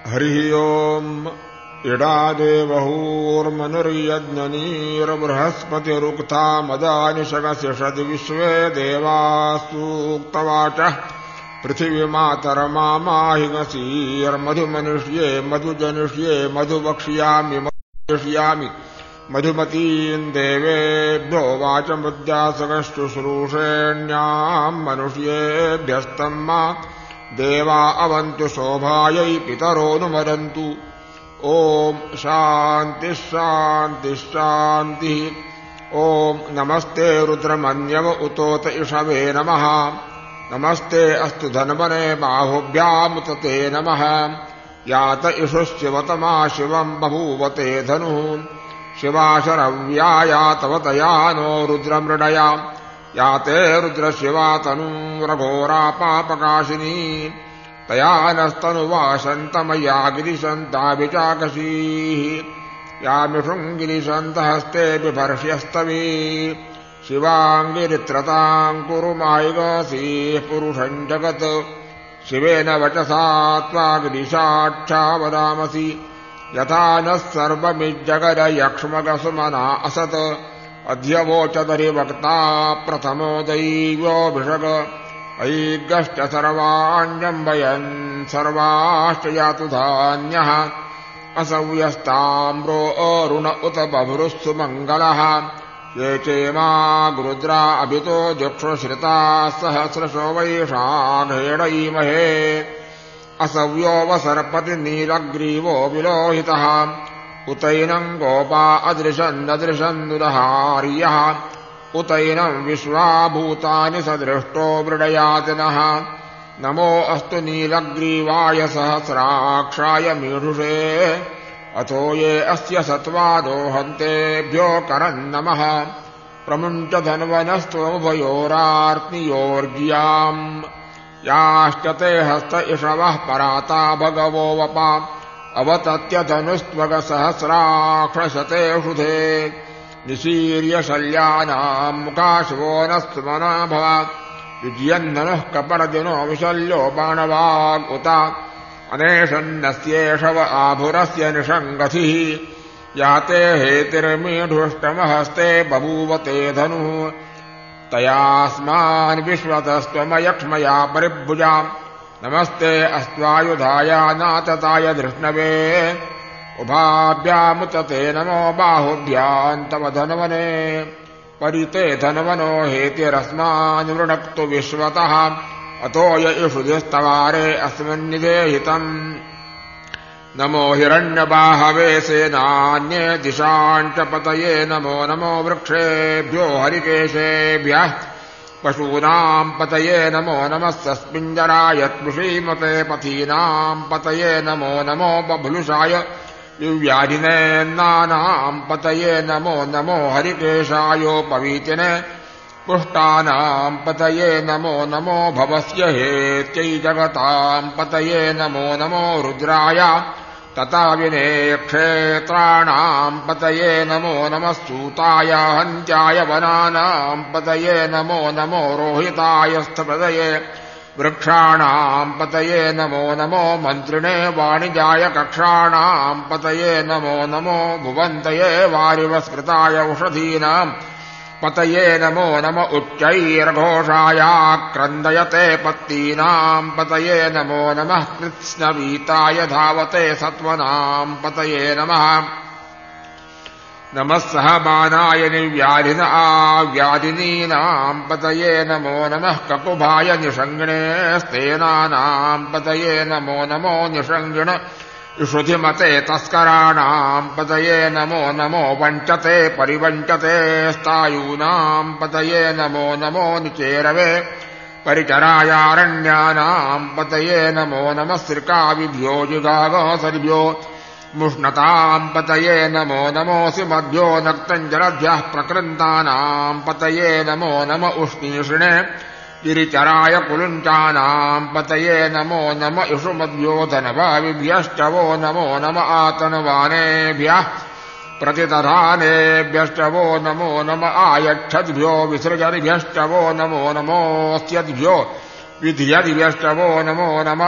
हरिः ओम् इडादेवहूर्मनुर्यज्ञनीर्बृहस्पतिरुक्था मदानिशगसिषद् विश्वे देवास्तूक्तवाचः पृथिवीमातरमामाहिगसीर्मधुमनुष्ये मधुजनुष्ये मधुवक्ष्यामि मधुष्यामि मधुमतीम् देवेभ्यो वाचमुद्यासगश्चुश्रूषेण्याम् मनुष्येभ्यस्तम् मा देवा अवन्तु शोभायै पितरोऽनुमदन्तु। ॐ शान्तिः शान्तिः शान्तिः। ॐ नमस्ते रुद्रमन्यव उतोत इषवे नमः। नमस्ते अस्तु धन्वने बाहुभ्यामुत ते नमः। यात इषुश्चिवतमा शिवम् बभूवते धनुः। शिवाशरव्या यातवतया नो रुद्रमृडया याते रुद्रशिवा तनूरघोरा पापकाशिनी तया नस्तनुवासन्तमया गिरिशन्ताभिचाकशीः यामिषुङ्गिरिशन्तहस्ते बिभर्ष्यस्तवी शिवाङ्गिरित्रताम् कुरु मायिगसीः पुरुषम् जगत् शिवेन वचसा त्वा गिरिशाक्षा वदामसि यथा नः सर्वमिज्जगदयक्ष्मगसुमना असत् अध्यवोचदरिवक्ता प्रथमो दैव्योऽभिषग ऐगश्च सर्वाण्यम्बयन् सर्वाश्च यातु धान्यः असव्यस्ताम्रो अरुण उत बभ्रुस्सु मङ्गलः ये चेमा गुरुद्रा अभितो जुक्षुश्रिताः सहस्रशो वैषाघेणईमहे असव्योऽवसर्पति नीलग्रीवो विलोहितः उतैनम् गोपा अदृशन्नदृशन्नुदहार्यः उतैनम् विश्वाभूतानि सदृष्टो मृडयातिनः नमो अस्तु नीलग्रीवाय सहस्राक्षाय मीढुषे अथो ये अस्य सत्त्वादोहन्तेभ्यो करम् नमः प्रमुञ्च धन्वनस्त्वमुभयोरार्त्नियोर्ज्याम् याश्च ते हस्त इषवः पराता भगवो वपा अवतत्य धनुस्त्वगसहस्राक्षशते शुधे निशीर्य शल्यानाम् मुखाशवो न स्मना भव विजयन्ननुः कपर्दिनो विशल्यो बाणवाग् उत अनेशन्नस्येषव आभुरस्य निषङ्गथिः याते हेतिर्मीढुष्टमहस्ते बभूवते धनुः तयास्मान् विश्वतस्त्वमयक्ष्मया परिभुजा नमस्ते अस्त्वायुधाय नातताय धृष्णवे उभाभ्यामुत ते नमो बाहुभ्याम् तव धन्वने परिते धन्वनो हेतिरस्मान् वृणक्तु विश्वतः अतो य इषुधिस्तवारे अस्मिन्निधेहितम् नमो हिरण्यबाहवे सेनान्ये दिशाञ्च पतये नमो नमो वृक्षेभ्यो हरिकेशेभ्यः पशूनाम् पतये नमो नमः सस्मिञ्जराय त्मुषीमते पथीनाम् पतये नमो नमो बभ्लुषाय दिव्याधिनेन्नानाम् पतये नमो नमो हरिकेशायोपवीतिने पुष्टानाम् पतये नमो नमो भवस्य हेत्यै जगताम् पतये नमो नमो रुद्राय तथा विने क्षेत्राणाम् पतये नमो नमः सूताय हन्त्याय वनानाम् पतये नमो नमो रोहिताय स्थपदये वृक्षाणाम् पतये नमो नमो मन्त्रिणे वाणिजाय कक्षाणाम् पतये नमो नमो भुवन्तये वारिवस्कृताय औषधीनाम् पतये नमो नम उच्चैर्घोषायाक्रन्दयते पत्तीनाम् पतये नमो नमः कृत्स्नवीताय धावते सत्त्वनाम् पतये नमः नमः सहमानाय निर्व्याधिन आव्याधिनीनाम् पतये नमो नमः ककुभाय निषङ्गिणे स्तेनानाम् पतये नमो नमो निषङ्गिण इषुधिमते तस्कराणाम् पतये नमो नमो वञ्चते परिवञ्चते स्तायूनाम् पतये नमो नमो निचेरवे परिचरायारण्यानाम् पतये नमो नमः श्रिकाविभ्यो जुगागसरिभ्यो मुष्णताम् पतये नमो नमोऽसि मध्यो नक्तञ्जलभ्यः प्रकृन्तानाम् पतये नमो नम उष्णीषिणे गिरिचराय कुलुञ्चानाम् पतये नमो नम इषुमद्भ्यो धनभाविभ्यश्च वो नमो नम आतनवानेभ्यः प्रतिदधानेभ्यश्च वो नमो नम आयच्छद्भ्यो विसृजनिभ्यश्च वो नमो नमोऽस्यद्भ्यो विधियदिभ्यष्टवो नमो नम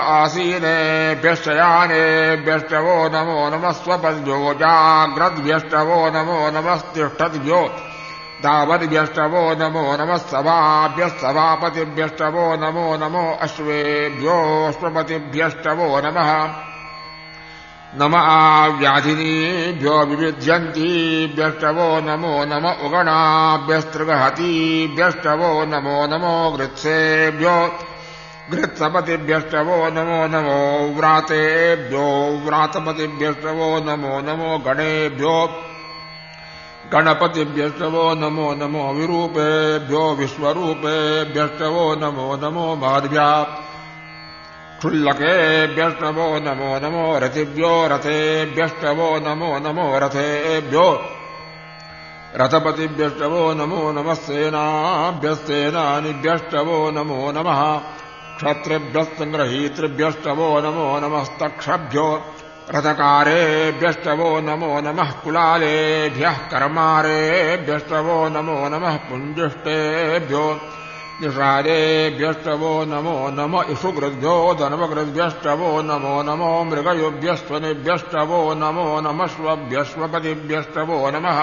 आसीनेभ्यश्चयानेभ्यष्टवो नमो नमः स्वपद्भ्यो जाग्रद्भ्यष्टवो नमो नमस्तिष्ठद्भ्यो दावद्भ्यष्टवो नमो नमः सभाभ्यः सभापतिभ्यष्टवो नमो नमो अश्वेभ्योऽश्वपतिभ्यष्टवो नमः नम आव्याधिनीभ्यो विविध्यन्तीभ्यष्टवो नमो नम उगणाभ्यस्त्रिगहतीभ्यष्टवो नमो नमो गृत्सेभ्यो गृत्सपतिभ्यष्टवो नमो नमो व्रातेभ्यो व्रातपतिभ्यष्टवो नमो नमो गणेभ्यो गणपतिभ्यष्टवो नमो नमो विरूपेभ्यो विश्वरूपेभ्यष्टवो नमो नमो महद्भ्यः क्षुल्लकेभ्यष्टवो नमो नमो रथिभ्यो रथेभ्यष्टवो नमो नमो रथेभ्यो रथपतिभ्यष्टवो नमो नमः सेनाभ्यस्तेनानिभ्यष्टवो नमो नमः क्षत्रिभ्यस्सङ्ग्रहीतृभ्यष्टवो नमो नमस्तक्षभ्यो रथकारेभ्यष्टवो नमो नमः कुलालेभ्यः कर्मारेभ्यष्टवो नमो नमः पुञ्जिष्टेभ्यो निषादेभ्यष्टवो नमो नम इषुगृद्भ्यो धनवगृद्भ्यष्टवो नमो नमो मृगयुभ्यस्त्वनिभ्यष्टवो नमो नमस्वभ्यस्वपतिभ्यष्टवो नमः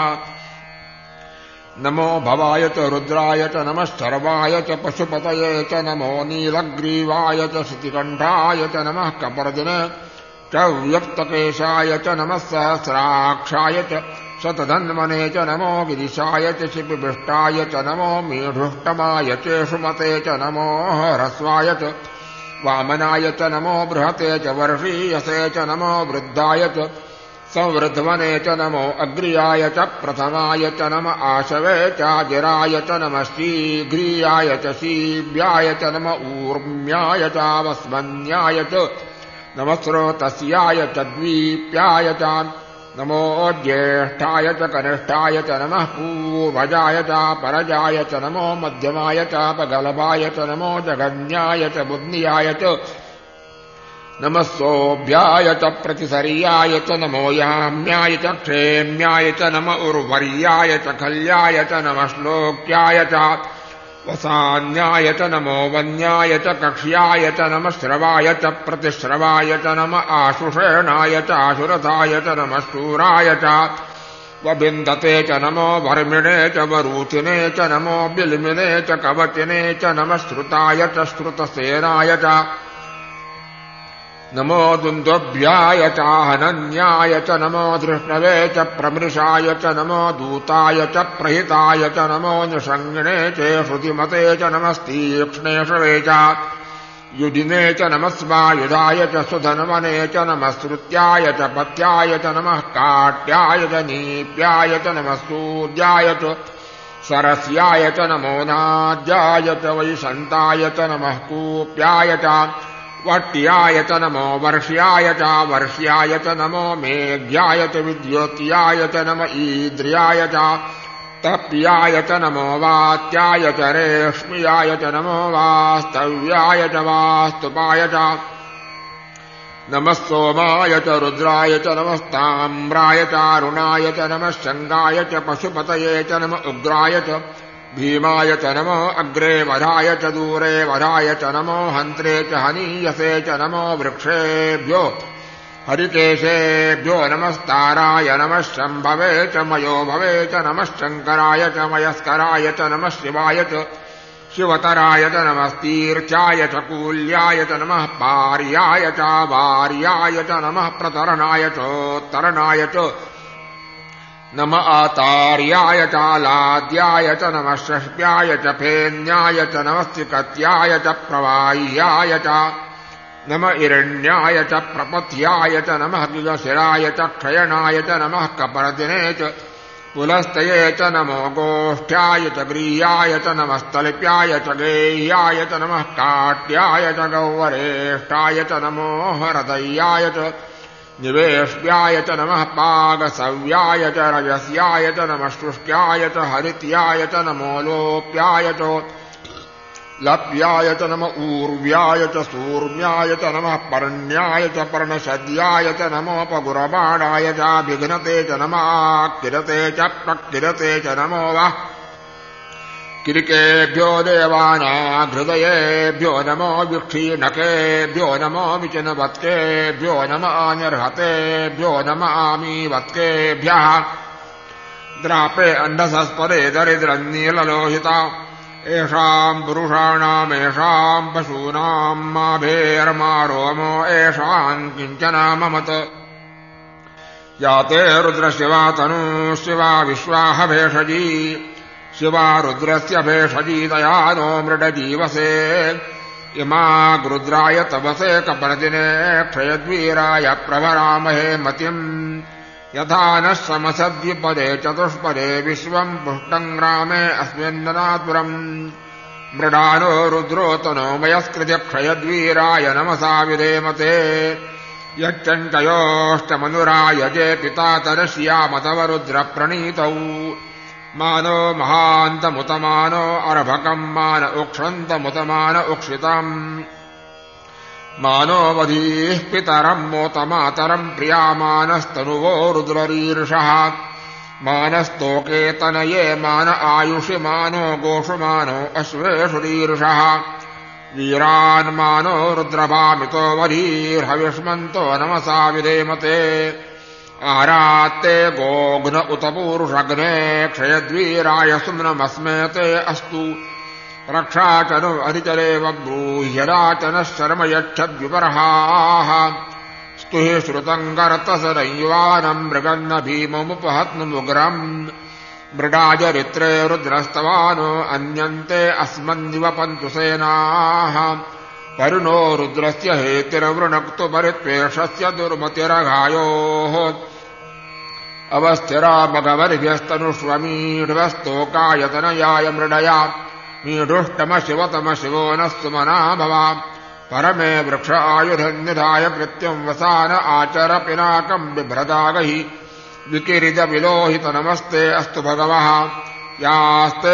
नमो भवाय च रुद्राय च नमः शर्वाय च पशुपतये च नमो नीलग्रीवाय च शितिकण्ठाय च नमः कपर्दिने च व्यक्तकेशाय च नमः सहस्राक्षाय च शतधन्वने च नमो गिरिशाय च शिपिभिष्टाय च नमो मेढुष्टमाय चेषुमते च नमो ह्रस्वाय च वामनाय च नमो बृहते च वर्षीयसे च नमो वृद्धाय च संवृद्धवने च नमो अग्र्याय च प्रथमाय च नम आशवे चाजिराय च नमः शीघ्रियाय च शीव्याय च नम ऊर्म्याय चावस्मन्याय च नमः स्रोतस्याय च द्वीप्याय च नमो ज्येष्ठाय च कनिष्ठाय च नमः पूर्वजाय च परजाय च नमो मध्यमाय च पगलभाय च नमो जगन्याय च बुद्ध्याय च नमः सोऽभ्याय च प्रतिसर्याय च नमो याम्याय च क्षेम्याय च नम उर्वर्याय च खल्याय च नमः श्लोक्याय च वसान्याय च नमो वन्याय च कक्ष्याय च नमः श्रवाय च प्रतिश्रवाय च नम आशुषेणाय च आशुरथाय च नमः शूराय च वबिन्दते च नमो वर्मिणे च वरूथिने च नमो बिल्मिने च कवचिने च नमः श्रुताय च श्रुतसेनाय च नमो दुन्दुभ्याय च हनन्याय च नमो धृष्णवे च प्रमृषाय च नमो दूताय च प्रहिताय च नमो निषङ्गिणे च श्रुतिमते च नमस्तीक्ष्णेषवे च युधिने च नमः स्वायुधाय च सुधन्वने च नमः श्रुत्याय च पत्याय च नमः काट्याय च नीप्याय च नमः सूर्याय च सरस्याय च नमो नाद्याय च वैशन्ताय च नमः कूप्याय च वट्याय च नमो वर्ष्याय च वर्ष्याय च नमो मेघ्याय च विद्योत्याय च नम ईद्र्याय च तप्याय च नमो वात्याय च रेष्म्याय च नमो वास्तव्याय च वास्तुपाय च नमः सोमाय च रुद्राय च नमस्ताम्राय च अरुणाय च नमः शङ्गाय च पशुपतये च नम उग्राय च भीमाय च नमो अग्रे वधाय च दूरे वधाय च नमो हन्त्रे च हनीयसे च नमो वृक्षेभ्यो हरिकेशेभ्यो नमस्ताराय नमः शम्भवे च मयो भवे च नमः शङ्कराय च मयस्कराय च नमः शिवाय च शिवतराय च नमस्तीर्चाय च कूल्याय च नमः पार्याय च वार्याय च नमः प्रतरणाय चोत्तरणाय च नम आतार्याय च लाद्याय च नमः षष्ट्याय च फेन्याय च नमस्तिकत्याय च प्रवाह्याय च नम इरण्याय च प्रपथ्याय च नमः दिगशिराय च क्षयणाय च नमः कपर्दिने च पुलस्तये च नमो गोष्ठ्याय च ग्रीयाय च नमस्तल्प्याय च गेह्याय च नमः काट्याय च गौवरेष्ठाय च नमो हृदयाय च निवेश्याय च नमः पागसव्याय च रजस्याय च नमः शुष्क्याय च हरित्याय च नमो लोप्याय च लप्याय च नम ऊर्व्याय च सूर्म्याय च नमः पर्ण्याय च पर्णशद्याय च नमोपगुरबाणाय च विघ्नते च नमः किरते च प्रकिरते च नमो वः किरिकेभ्यो देवानाघृदयेभ्यो नमो विक्षीणकेभ्यो नमो विचिनवत्केभ्यो नमानिर्हतेभ्यो नमामीवत्केभ्यः द्रापे अंडसस्पदे दरिद्रन्नीललोहिता एषाम् पुरुषाणामेषाम् पशूनाम् माभेर्मारोमो एषाम् किञ्चन ममत या ते रुद्रशिवा तनुः शिवा विश्वाह भेषजी शिवा रुद्रस्य भेषजी तया नो मृडजीवसे इमा रुद्राय तपसे कपर्दिने क्षयद्वीराय प्रभरामहे मतिम् यथा नः समसद्विपदे चतुष्पदे विश्वम् पुष्टम् ग्रामे अस्मिन्ननातुरम् मृडानो रुद्रोतनो मयस्कृत्य क्षयद्वीराय नमसा विधेमते यच्चञ्चयोष्टमनुरायजे पिता तरश्यामतवरुद्रप्रणीतौ मानो महान्तमुतमानो अर्भकम् मान उक्षन्तमुतमान उक्षितम् मानो वधीः पितरम् मोतमातरम् प्रियामानस्तनुवो रुद्ररीर्षः मानस्तोके तनये मान आयुषि मानो गोषु मानो अश्वेषु रीर्षः वीरान् मानो रुद्रभामितो वरीर्हविष्मन्तो नमसा विधेमते आरात्ते गोघ्न उत पूरुषग्ने क्षयद्वीराय सुम्नमस्मेते अस्तु रक्षाचनो अधिचरेव ब्रूह्यराचनः शर्म यच्छद्विपर्हाः स्तुहि श्रुतम् कर्तसरयुवानम् मृगन्न भीममुपहत्नुमुग्रम् मृडाजरित्रे रुद्रस्तवानो अन्यन्ते अस्मन्निवपन्तु सेनाः परिणो रुद्रस्य हेतिर्वृणक्तु परित्वेषस्य दुर्मतिरघायोः अवस्थिरा मघवर्भ्यस्तनुष्वमीढ्वस्तोकायतनयाय मृडया मीढुष्टम शिवतम शिवो नः सुमना भवा परमे वृक्ष आयुधन्निधाय कृत्यम् वसान आचर पिनाकम् बिभ्रदागहि विकिरिज विलोहित नमस्ते अस्तु भगवः यास्ते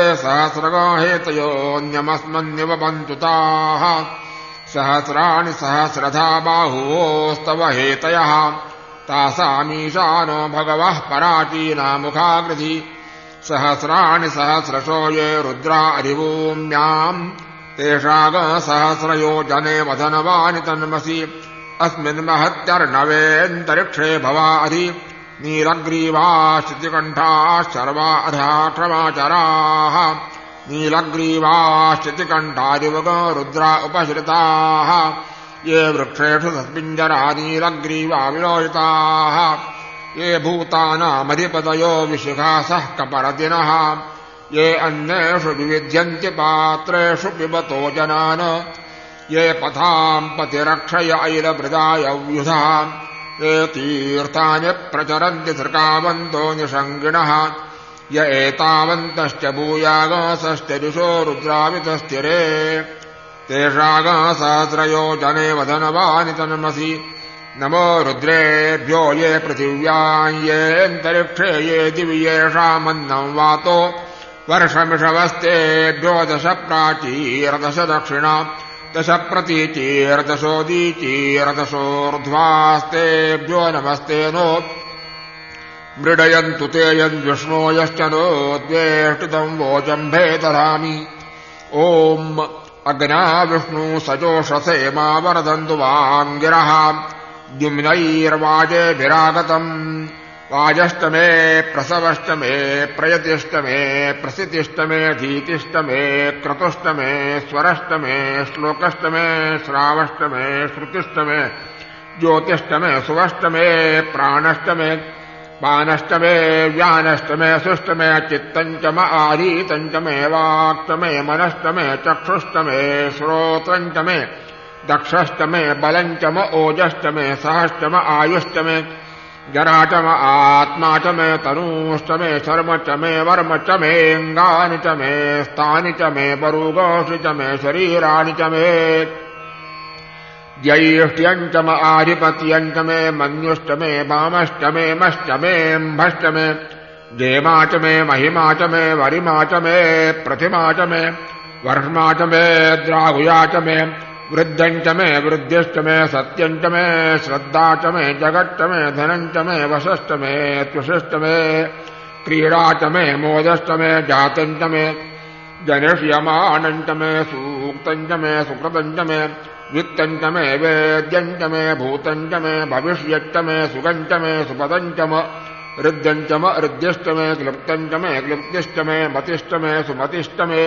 सहस्रगहेतयोऽन्यमस्मन्निवपन्तु ताः सहस्राणि सहस्रधा बाहुवोस्तव हेतयः तासामीशानो भगवः पराचीनामुखाकृति सहस्राणि सहस्रशो ये रुद्रा अधिभूम्याम् तेषाग सहस्रयोजने वधनवानि तन्मसि अस्मिन् महत्यर्णवेऽन्तरिक्षे भवा अधि नीलग्रीवाश्चितिकण्ठाः शर्वा अधा क्षमाचराः नीलग्रीवाश्चितिकण्ठादिवग रुद्रा उपश्रिताः ये वृक्षेषु सस्मिञ्जरा नीलग्रीवा विलोहिताः ये भूतानामधिपतयो विशिखासः कपरदिनः ये अन्येषु विविध्यन्ति पात्रेषु पिबतो जनान् ये पथाम् पतिरक्षय ऐलभृदाय व्युधः ये तीर्थानि प्रचरन्ति सृकावन्तो निषङ्गिणः य एतावन्तश्च भूयागसश्च दिशो रुद्रावितस्थिरे तेषाग सहस्रयोजने वदनवानि तन्मसि नमो रुद्रेभ्यो ये पृथिव्याम् येऽन्तरिक्षे ये दिवि येषामन्नम् वातो वर्षमिषवस्तेभ्यो दश प्राचीर्दश दक्षिणा दश प्रतीचीर्दशोदीचीर्दशोर्ध्वास्तेभ्यो नमस्ते नो मृडयन्तु ते यद्विष्णो यश्च नोद्वेष्टितम् वोजम्भे दधामि ॐ अग्ना विष्णु सजोषसे मा वरदन्तु वाङ्गिरः द्युम्नैर्वाजेभिरागतम् वाजष्टमे प्रसवष्टमे प्रयतिष्टमे प्रसितिष्टमे धीतिष्टमे क्रतुष्टमे स्वरष्टमे श्लोकष्टमे श्रावष्टमे श्रुतिष्टमे ज्योतिष्टमे सुवष्टमे प्राणष्टमे पानष्टमे व्यानष्टमे सुष्टमे चित्तञ्चम आधीतञ्चमे वाक्तमे मनष्टमे चक्षुष्टमे श्रोत्रञ्चमे दक्षष्टमे बलञ्चम ओजष्टमे सहष्टम आयुष्टमे जराचम आत्माचमे तनूष्टमे शर्मचमे वर्मचमेऽङ्गानि च मे स्थानि च मे बरूगोषि च मे शरीराणि च मे ज्यैष्ठ्यञ्चम आधिपत्यञ्चमे मन्युष्टमे वामष्टमे मश्चमेऽम्भष्टमे जेमा च मे महिमा च मे वरिमा च मे प्रतिमा च मे वर्ष्मा च मे द्राहुया च मे वृद्धञ्च मे वृद्धिश्च मे सत्यञ्च मे श्रद्धा च मे जगच्च मे धनञ्च मे वशश्च मे त्वशिश्च मे क्रीडा च मे मोदश्च मे जातञ्च मे जनिष्यमानञ्च मे सूक्तञ्च मे सुकृतञ्च मे वित्तञ्च मे वेद्यञ्च मे भूतञ्च मे भविष्यच्च मे सुगञ्च मे सुपदञ्च म हृद्यञ्च म हृद्यश्च मे क्लृप्तञ्च मे क्लृप्तिश्च मे मतिश्च मे सुमतिश्च मे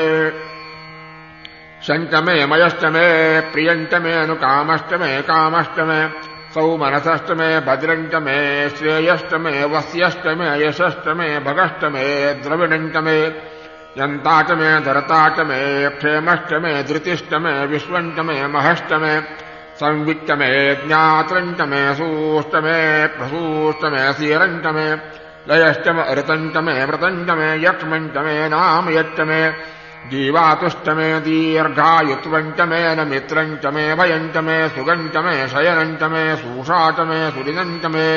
शञ्च मे मयश्च मे प्रियञ्च मे अनुकामश्च मे कामश्च मे सौमनसश्च मे भद्रञ्च मे श्रेयश्च मे वस्यश्च मे यशश्च मे भगश्च मे द्रविणञ्च मे यन्ता च मे धरता च मे क्षेमश्च मे धृतिश्च मे विश्वञ्च मे महश्च मे संविच्च मे ज्ञात्रञ्च मे सूश्च मे प्रसूश्च मे सीरञ्च मे लयश्च मे ऋतञ्च मे व्रतञ्च मे यक्ष्मञ्च मे नामयच्च मे जीवातुश्च मे दीर्घायुत्वञ्च मे नमित्रञ्च मे भयञ्च मे सुगञ्च मे शयनञ्च मे सूषा च मे सुदिनञ्च मे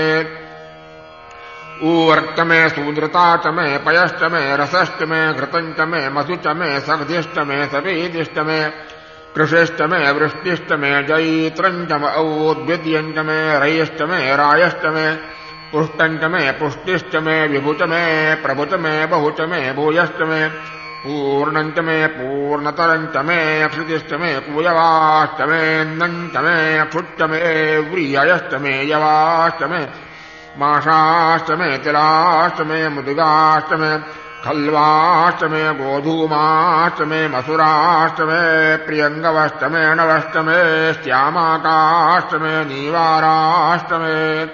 ऊर्च मे सूदृता च मे पयश्च मे रसश्च मे घृतञ्च मे मधु च मे सग्धिश्च मे सपीतिश्च मे कृषिश्च मे वृष्टिश्च मे जैत्रञ्च मे औद्भिद्यञ्च मे रयिश्च मे रायश्च मे पुष्टञ्च मे पुष्टिश्च मे विभुच मे प्रभुच मे बहुच मे भूयश्च मे पूर्णञ्च मे पूर्णतरञ्च मे क्षितिश्च मे कुयवाश्च मे नञ्च मे क्षुच्च मे व्रीहयश्च मे यवाश्च मे माषाश्च मे तिलाश्च मे मुदिगाश्च मे खल्वाश्च मे गोधूमाश्च मे मसुराश्च मे प्रियङ्गवश्च मे अणवश्च मे श्यामाकाश्च मे नीवाराश्च मे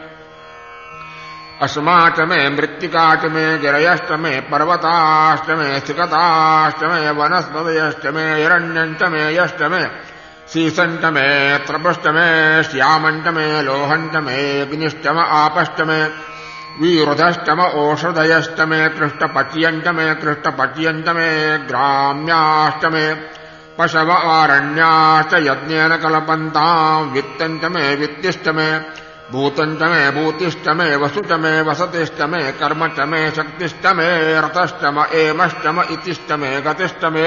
अस्मा च मे मृत्तिका च मे गिरयश्च मे पर्वताश्च मे स्थिकताश्च मे वनस्पतयश्च मे हिरण्यञ्च मे यश्च मे शीसञ्च मे त्रपश्च मे श्यामञ्च मे लोहञ्च मे अग्निश्च मे आपश्च मे वीरुधश्च मे ओषधयश्च मे कृष्टपच्यञ्च मे कृष्टपच्यञ्च मे ग्राम्याश्च मे पशव आरण्याश्च यज्ञेन कल्पन्ताम् वित्तञ्च मे वित्तिश्च मे भूतञ्च मे भूतिश्च मे वसुच मे वसतिश्च मे कर्म च मे शक्तिश्च मे रतश्च मे एमश्च मे इतिश्च मे गतिश्च मे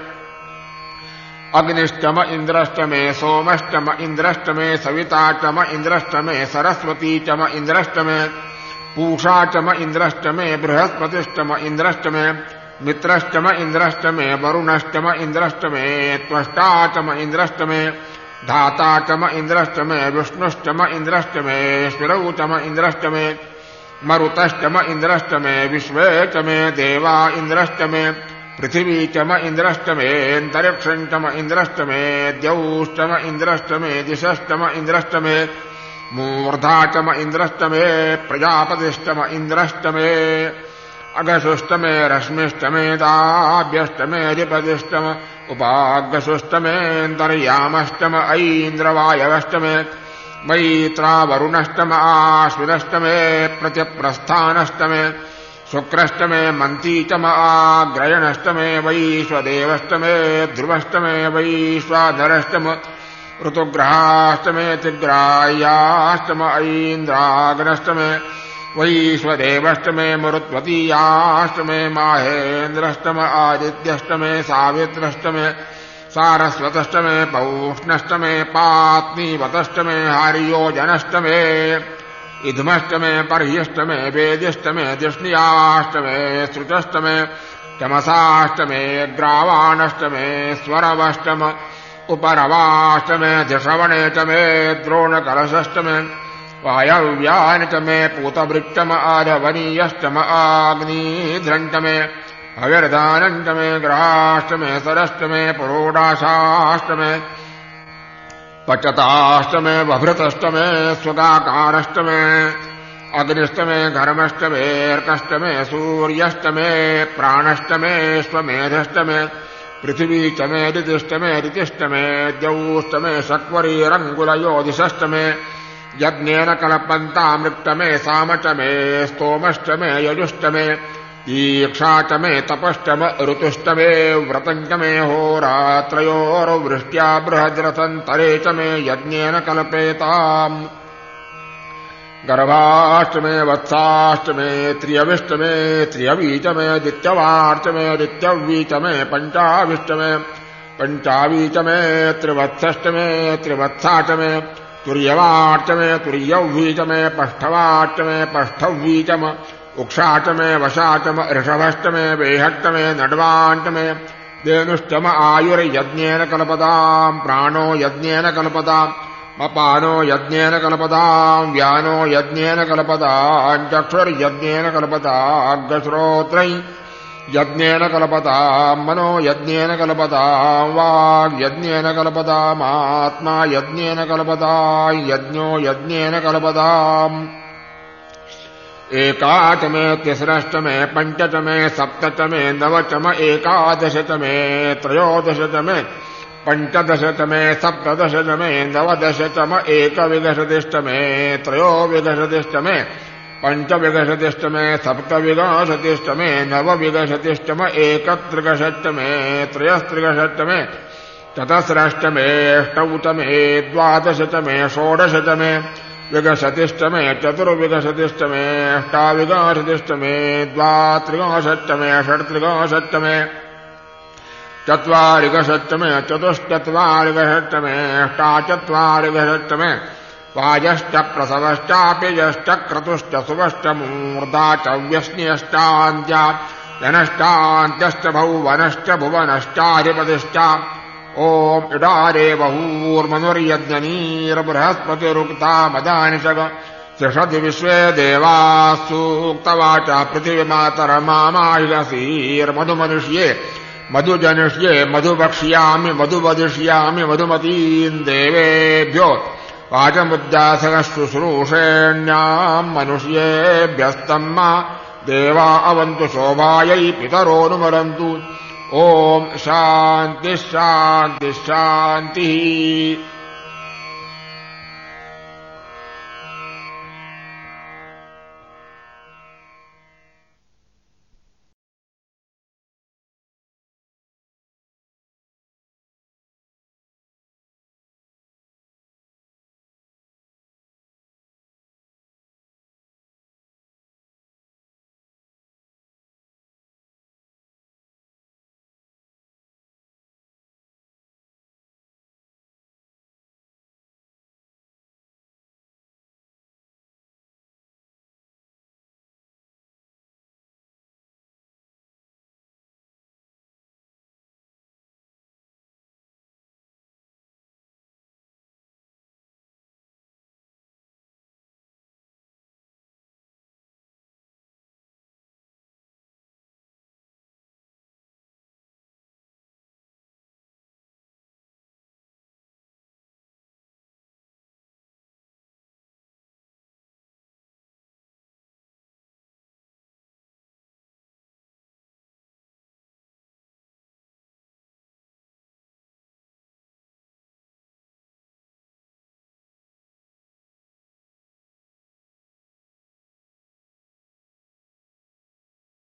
अग्निश्च मे इन्द्रश्च मे सोमश्च मे इन्द्रश्च मे सविता च मे इन्द्रश्च मे सरस्वती च मे इन्द्रश्च मे पूषा च मे इन्द्रश्च मे बृहस्पतिश्च मे इन्द्रश्च मे मित्रश्च मे इन्द्रश्च मे वरुणश्च मे इन्द्रश्च मे त्वष्टा च मे इन्द्रश्च मे धाता च मे इन्द्रश्च मे विष्णुश्च मे इन्द्रश्च मे स्थिरौ च मे इन्द्रश्च मे मरुतश्च मे इन्द्रश्च मे विश्वे च मे देवा इन्द्रश्च मे पृथिवी च मे इन्द्रश्च मे अन्तरिक्षञ्च मे इन्द्रश्च मे द्यौश्च मे इन्द्रश्च मे दिशश्च मे इन्द्रश्च मे मूर्धा च मे इन्द्रश्च मे प्रजापतिश्च मे इन्द्रश्च मे अगसुश्च मे रश्मिश्च मे दाभ्यश्च मे अधिपतिश्च मे उपागसुश्च मे अन्तर्यामश्च मे ऐन्द्रवायवश्च मे मैत्रा वरुणश्च मे आश्विनश्च मे प्रत्यप्रस्थानश्च मे शुक्रश्च मे मन्ती च मे आग्रयणश्च मे वैश्वदेवश्च मे ध्रुवश्च मे वैश्वानरश्च मे ऋतुग्रहाश्च मे तिग्राह्याश्च मे ऐन्द्राग्नश्च मे वैश्वदेवश्च मे मरुत्वतीयाश्च मे माहेन्द्रश्च मे आदित्यश्च मे सावित्रश्च मे सारस्वतश्च मे पौष्णश्च मे पात्नीवतश्च मे हार्योजनश्च मे इधमश्च मे पर्ह्यश्च मे वेद्यश्च मे जिष्ण्याश्च मे श्रुतश्च मे चमसाश्च मे ग्रावाणश्च मे स्वरवश्च मे उपरवाश्च मे धिषवणे च मे द्रोणकलशश्च मे वायव्यानि च मे पूतवृक्ष मे आधवनीयश्च मे आग्निध्रञ्च मे हविर्दानञ्च मे ग्रहाश्च मे सरश्च मे पुरोडाशाश्च मे पचताश्च मे बभृतश्च मे स्वगाकारश्च मे अग्निश्च मे घर्मश्च मे अर्कश्च मे सूर्यश्च मे प्राणश्च मे स्वमेधश्च मे पृथिवी च मे दितिश्च मे ऋतिश्च मे द्यौश्च मे शक्वरीरङ्गुलयोदिशश्च मे यज्ञेन कल्पन्तामृक्त मे साम च मे स्तोमश्च मे यजुश्च मे दीक्षा च मे तपश्च मे ऋतुश्च मे व्रतञ्च मे होरात्रयोर्वृष्ट्या बृहद्रथन्तरे च मे यज्ञेन कल्पेताम् गर्भाश्च मे वत्साश्च मे त्रियविश्च मे त्रियवी च मे दित्यवार्च मे दित्यवी च मे पञ्चाविश्च मे पञ्चावी च मे त्रिवत्सश्च मे त्रिवत्सा च मे तुर्यवार्च मे तुर्यवी च मे पष्ठवार्च मे पष्ठवी च मे उक्षा च मे वशा च मे ऋषभश्च मे वेहट्च मे नड्वाञ्च मे धेनुष्टम आयुर्यज्ञेन कल्पताम् प्राणो यज्ञेन कल्पताम् अपानो यज्ञेन कल्पताम् व्यानो यज्ञेन कल्पताम् चक्षुर्यज्ञेन कल्पताम् श्रोत्रै यज्ञेन कल्पताम् मनो यज्ञेन कल्पताम् वाग् यज्ञेन कल्पताम् आत्मा यज्ञेन कल्पताम् यज्ञो यज्ञेन कल्पताम् एकाचमे तिसरष्टमे पञ्चचमे सप्तचमे नवचम एकादशचमे त्रयोदशचमे पञ्चदशतमे सप्तदशतमे नवदशतम एकविंशतिष्टमे त्रयोविंशतिष्टमे पञ्चविंशतिष्टमे सप्तविंशतिष्टमे नवविंशतिष्टम एकत्रिंशत्तमे त्रयस्त्रिंशत्तमे चतुस्रष्टमे अष्टौतमे द्वादशतमे षोडशतमे विंशतिष्टमे चतुर्विंशतिष्टमे अष्टाविंशतिष्टमे द्वात्रिंशत्तमे षट्त्रिंशत्तमे चत्वारिंशत्तमे चतुश्चत्वारिंशत्तमे अष्टाचत्वारिंशत्तमे वाजश्च प्रसवश्चापिजश्च क्रतुश्च सुवश्च मूर्धा च व्यश्न्यश्चान्त्या जनश्चान्त्यश्च भुवनश्च भुवनश्चाधिपतिश्च ॐ इडारे बहूर्मनुर्यज्ञनीर्बृहस्पतिरुक्ता मदानिषग तिषति विश्वे देवाः सूक्तवाचा पृथिवीमातरमामाहिषसीर्मधुमनुष्ये मधुजनिष्ये मधुवक्ष्यामि मधुवदिष्यामि मधुमतीम् देवेभ्यो वाचमुद्दासः शुश्रूषेण्याम् मनुष्येभ्यस्तम् देवा अवन्तु शोभायै पितरोऽनुमरन्तु ॐ शान्तिः शान्तिः शान्तिः।